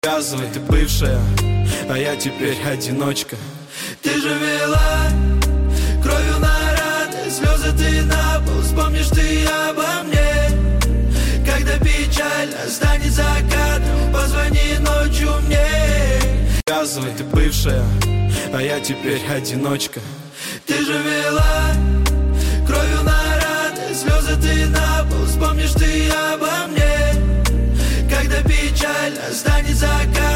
Показывай, ты бывшая, а я теперь одиночка. Ты же вела кровью на раны, слезы ты на пол. Вспомнишь ты обо мне, когда печально станет закатом. Позвони ночью мне. Показывай, ты бывшая, а я теперь одиночка. Ты же вела кровью на раны, слезы ты на пол. Вспомнишь ты обо мне, когда печально станет закат.